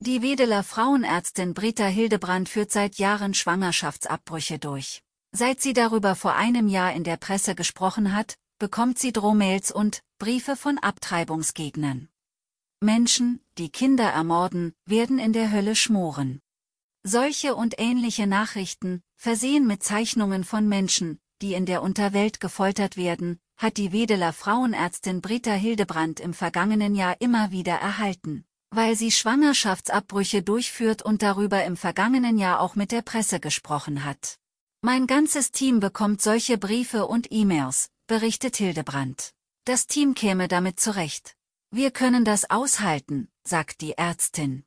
Die Wedeler Frauenärztin Britta Hildebrand führt seit Jahren Schwangerschaftsabbrüche durch. Seit sie darüber vor einem Jahr in der Presse gesprochen hat, bekommt sie Drohmails und Briefe von Abtreibungsgegnern. Menschen, die Kinder ermorden, werden in der Hölle schmoren. Solche und ähnliche Nachrichten, versehen mit Zeichnungen von Menschen, die in der Unterwelt gefoltert werden, hat die Wedeler Frauenärztin Britta Hildebrand im vergangenen Jahr immer wieder erhalten, weil sie Schwangerschaftsabbrüche durchführt und darüber im vergangenen Jahr auch mit der Presse gesprochen hat. Mein ganzes Team bekommt solche Briefe und E-Mails, berichtet Hildebrand. Das Team käme damit zurecht. Wir können das aushalten, sagt die Ärztin.